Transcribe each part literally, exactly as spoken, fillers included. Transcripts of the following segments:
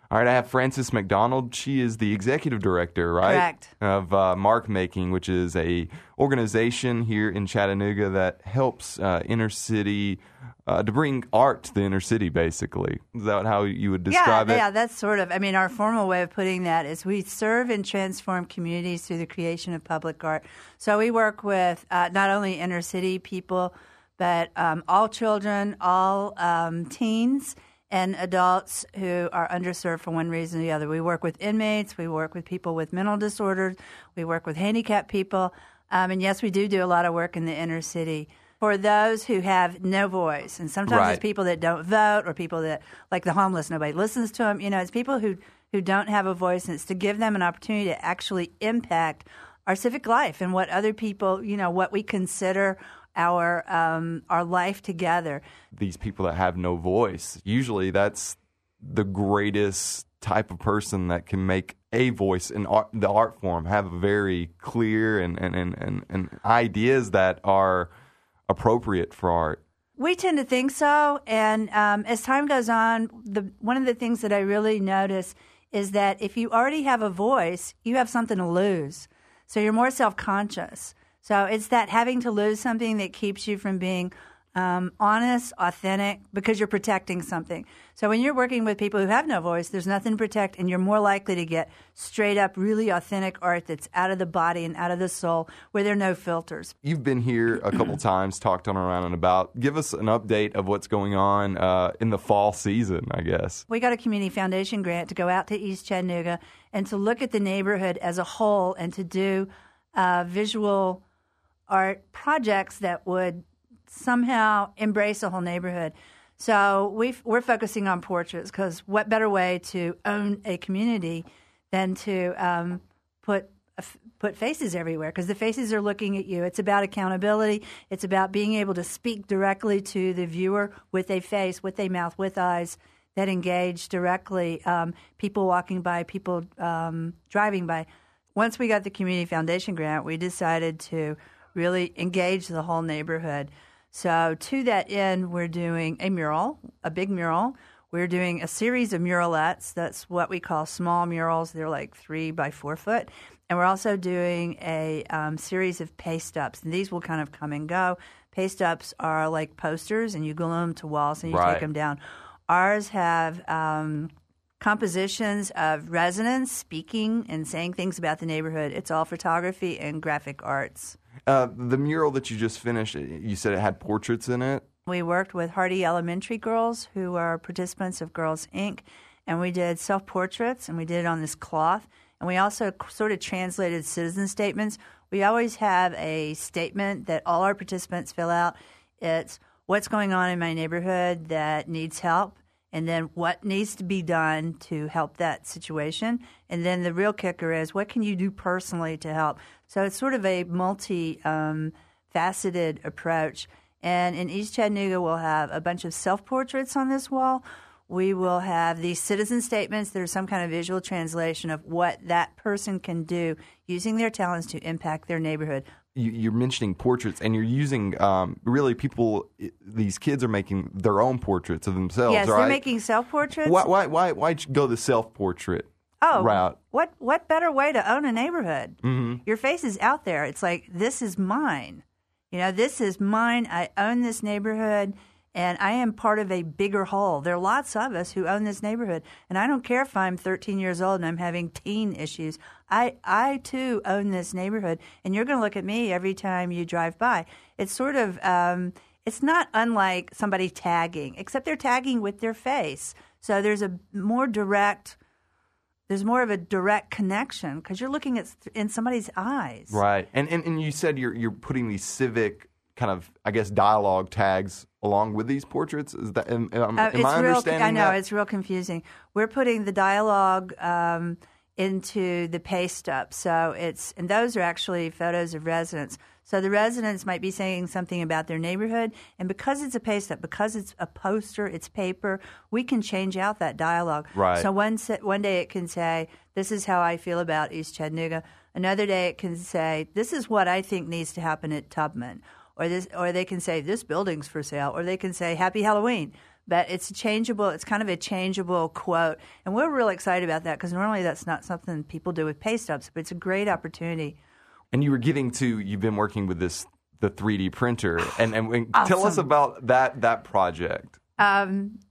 All right, I have Frances McDonald. She is the executive director, right? Correct. Of uh, Mark Making, which is a organization here in Chattanooga that helps uh, inner city uh, to bring art to the inner city. Basically, is that how you would describe yeah, it? Yeah, that's sort of. I mean, our formal way of putting that is we serve and transform communities through the creation of public art. So we work with uh, not only inner city people, but um, all children, all um, teens, and adults who are underserved for one reason or the other. We work with inmates. We work with people with mental disorders. We work with handicapped people. Um, and, yes, we do do a lot of work in the inner city for those who have no voice. And sometimes Right. it's people that don't vote or people that, like the homeless, nobody listens to them. You know, it's people who, who don't have a voice, and it's to give them an opportunity to actually impact our civic life and what other people, you know, what we consider our um, our life together. These people that have no voice, usually that's the greatest type of person that can make a voice in art, the art form, have very clear and, and, and, and, and ideas that are appropriate for art. We tend to think so, and um, as time goes on, the one of the things that I really notice is that if you already have a voice, you have something to lose. So you're more self-conscious. So it's that having to lose something that keeps you from being um, honest, authentic, because you're protecting something. So when you're working with people who have no voice, there's nothing to protect, and you're more likely to get straight up, really authentic art that's out of the body and out of the soul, where there are no filters. You've been here a couple times, talked on around and about. Give us an update of what's going on uh, in the fall season, I guess. We got a community foundation grant to go out to East Chattanooga and to look at the neighborhood as a whole and to do uh, visual art projects that would somehow embrace the whole neighborhood. So we've, we're focusing on portraits because what better way to own a community than to um, put uh, put faces everywhere, because the faces are looking at you. It's about accountability. It's about being able to speak directly to the viewer with a face, with a mouth, with eyes that engage directly. Um, people walking by, people um, driving by. Once we got the Community Foundation grant, we decided to really engage the whole neighborhood. So to that end, we're doing a mural, a big mural. We're doing a series of muralettes. That's what we call small murals. They're like three by four foot. And we're also doing a um, series of paste-ups. And these will kind of come and go. Paste-ups are like posters, and you glue them to walls and you Right. take them down. Ours have um, compositions of residents speaking and saying things about the neighborhood. It's all photography and graphic arts. Uh, the mural that you just finished, you said it had portraits in it? We worked with Hardy Elementary girls who are participants of Girls Incorporated, and we did self-portraits, and we did it on this cloth. And we also sort of translated citizen statements. We always have a statement that all our participants fill out. It's what's going on in my neighborhood that needs help, and then what needs to be done to help that situation. And then the real kicker is what can you do personally to help? So it's sort of a multi-faceted um, approach. And in East Chattanooga, we'll have a bunch of self-portraits on this wall. We will have these citizen statements that are some kind of visual translation of what that person can do using their talents to impact their neighborhood. You, you're mentioning portraits, and you're using um, really people. These kids are making their own portraits of themselves. Yes, right? they're making self-portraits. Why? Why? Why? Why'd you go the self-portrait oh, route? What? What better way to own a neighborhood? Mm-hmm. Your face is out there. It's like, this is mine. You know, this is mine. I own this neighborhood, and I am part of a bigger whole. There are lots of us who own this neighborhood, and I don't care if I'm thirteen years old and I'm having teen issues. I, I too, own this neighborhood, and you're going to look at me every time you drive by. It's sort of, um, it's not unlike somebody tagging, except they're tagging with their face. So there's a more direct, there's more of a direct connection because you're looking at in somebody's eyes. Right, and, and and you said you're you're putting these civic kind of, I guess, dialogue tags along with these portraits. Is that am, am, uh, am I real, understanding I know that? it's real confusing. We're putting the dialogue um, into the paste up, so it's and those are actually photos of residents. So the residents might be saying something about their neighborhood, and because it's a paste up, because it's a poster, it's paper, we can change out that dialogue. Right. So one one day it can say, "This is how I feel about East Chattanooga." Another day it can say, "This is what I think needs to happen at Tubman." Or this, or they can say, "This building's for sale," or they can say, "Happy Halloween." but it's changeable. It's kind of a changeable quote. And we're really excited about that because normally that's not something people do with pay stubs, but it's a great opportunity. And you were getting to, you've been working with this, the three D printer. And, and, and Awesome. Tell us about that, that project. Um,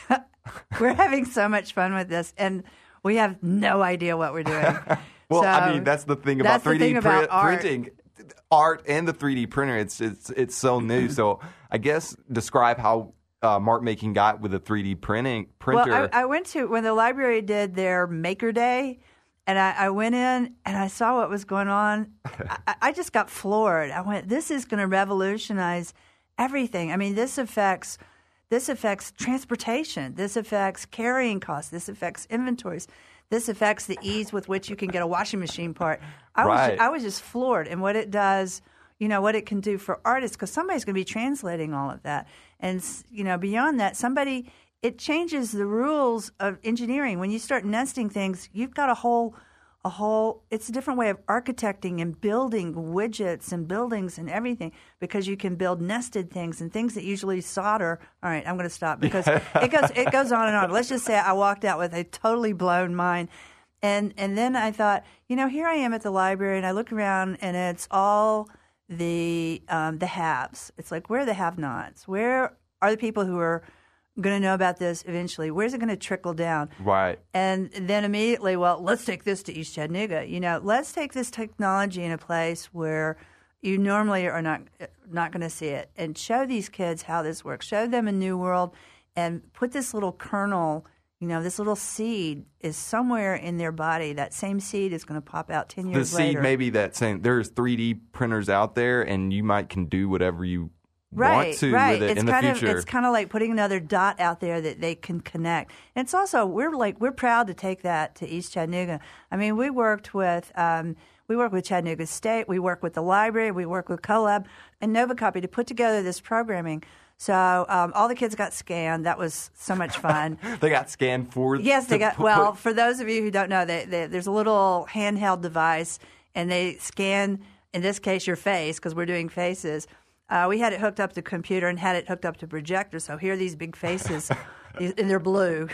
we're having so much fun with this, and we have no idea what we're doing. Well, So, I mean, that's the thing about that's the three D thing about print, art. printing. Art and the three D printer, it's it's it's so new. So I guess describe how uh, Mark Making got with a three D printing printer. Well, I, I went to, when the library did their Maker Day, and I, I went in and I saw what was going on. I, I just got floored. I went, this is going to revolutionize everything. I mean, this affects this affects transportation. This affects carrying costs. This affects inventories. This affects the ease with which you can get a washing machine part. I Right. was I was just floored, and what it does, you know, what it can do for artists, because somebody's going to be translating all of that, and you know, beyond that, somebody it changes the rules of engineering. When you start nesting things, you've got a whole a whole. It's a different way of architecting and building widgets and buildings and everything, because you can build nested things and things that usually solder. All right, I'm going to stop because it goes it goes on and on. Let's just say I walked out with a totally blown mind, and and then I thought, you know, here I am at the library, and I look around, and it's all the um, the haves. It's like, where are the have-nots? Where are the people who are going to know about this eventually? Where's it going to trickle down? Right. And then immediately, well, let's take this to East Chattanooga. You know, let's take this technology in a place where you normally are not not going to see it, and show these kids how this works. Show them a new world, and put this little kernel, you know, this little seed is somewhere in their body. That same seed is going to pop out ten The years seed later. may be that same. There's three D printers out there, and you might can do whatever you Right, want to right. with it it's in the kind future. Of, it's kind of like putting another dot out there that they can connect. And it's also, we're like we're proud to take that to East Chattanooga. I mean, we worked with um, we work with Chattanooga State, we work with the library, we work with CoLab and Novacopy to put together this programming. So um, all the kids got scanned. That was so much fun. They got scanned for. Yes, they to got. put- Well, for those of you who don't know, they, they, there's a little handheld device, and they scan, in this case, your face, because we're doing faces. Uh, we had it hooked up to the computer and had it hooked up to projector. So here are these big faces, these, and they're blue.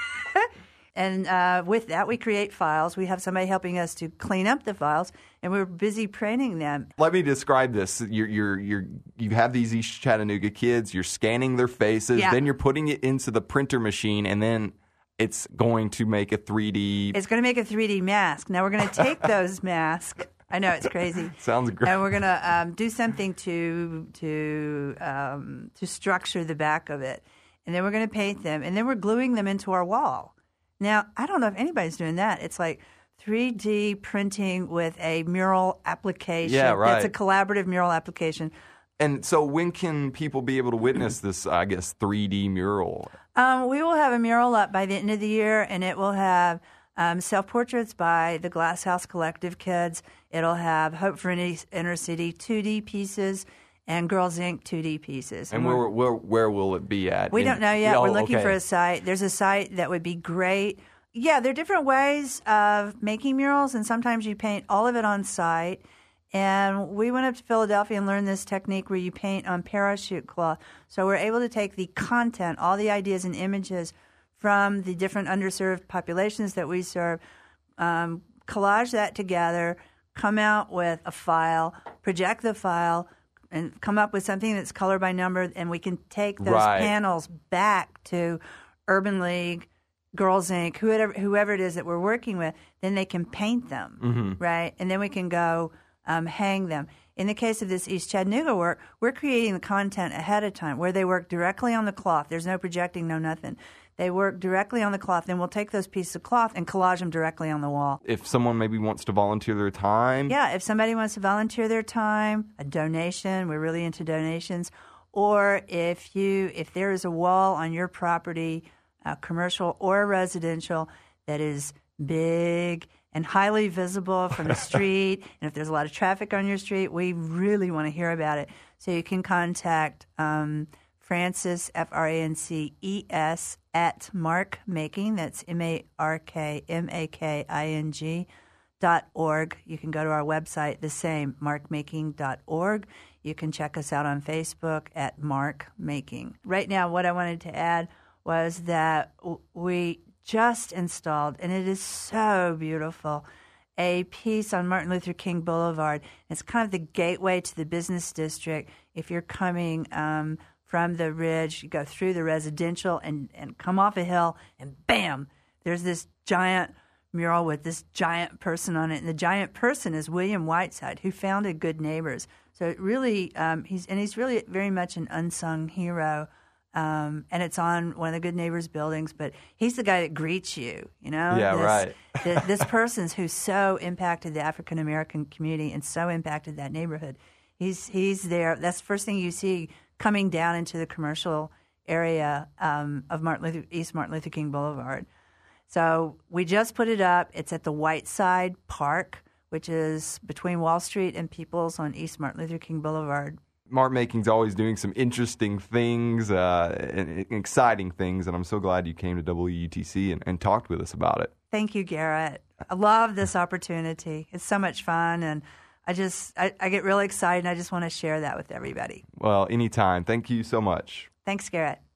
And uh, with that, we create files. We have somebody helping us to clean up the files, and we're busy printing them. Let me describe this. You're, you're, you're, you have these East Chattanooga kids. You're scanning their faces. Yeah. Then you're putting it into the printer machine, and then it's going to make a three D. It's going to make a three D mask. Now we're going to take those masks. I know, it's crazy. Sounds great. And we're going to um, do something to to um, to structure the back of it, and then we're going to paint them, and then we're gluing them into our wall. Now, I don't know if anybody's doing that. It's like three D printing with a mural application. Yeah, right. It's a collaborative mural application. And so, when can people be able to witness this? I guess three D mural. Um, we will have a mural up by the end of the year, and it will have um, self-portraits by the Glass House Collective kids. It'll have Hope for Inner Inner City two D pieces and Girls Incorporated two D pieces. And we're- where, where where will it be at? We In- don't know yet. Oh, We're looking okay. for a site. There's a site that would be great. Yeah, there are different ways of making murals, and sometimes you paint all of it on site. And we went up to Philadelphia and learned this technique where you paint on parachute cloth. So we're able to take the content, all the ideas and images from the different underserved populations that we serve, um, collage that together, come out with a file, project the file, and come up with something that's color by number, and we can take those Right. panels back to Urban League, Girls Incorporated, whoever, whoever it is that we're working with, then they can paint them, Mm-hmm. right? And then we can go um, hang them. In the case of this East Chattanooga work, we're creating the content ahead of time where they work directly on the cloth. There's no projecting, no nothing. They work directly on the cloth. Then we'll take those pieces of cloth and collage them directly on the wall. If someone maybe wants to volunteer their time, Yeah, if somebody wants to volunteer their time, a donation, we're really into donations, or if you if there is a wall on your property, uh, commercial or residential, that is big and highly visible from the street, and if there's a lot of traffic on your street, we really want to hear about it. So you can contact um, Frances, F R A N C E S, at Mark Making, that's M A R K M A K I N G, dot org. You can go to our website, the same, mark making dot org. You can check us out on Facebook at Mark Making. Right now, what I wanted to add was that w- we just installed, and it is so beautiful, a piece on Martin Luther King Boulevard. It's kind of the gateway to the business district. If you're coming um, from the Ridge, you go through the residential and, and come off a hill, and bam, there's this giant mural with this giant person on it. And the giant person is William Whiteside, who founded Good Neighbors. So it really, um, he's and he's really very much an unsung hero. Um, and it's on one of the Good Neighbors buildings, but he's the guy that greets you, you know? Yeah, this, right. the, this person's who so impacted the African American community and so impacted that neighborhood. He's he's there. That's the first thing you see coming down into the commercial area um, of Martin Luther, East Martin Luther King Boulevard. So we just put it up. It's at the Whiteside Park, which is between Wall Street and Peoples on East Martin Luther King Boulevard. Mart Making's always doing some interesting things, uh, and, and exciting things, and I'm so glad you came to W U T C and, and talked with us about it. Thank you, Garrett. I love this opportunity. It's so much fun, and I just I, I get really excited, and I just want to share that with everybody. Well, anytime. Thank you so much. Thanks, Garrett.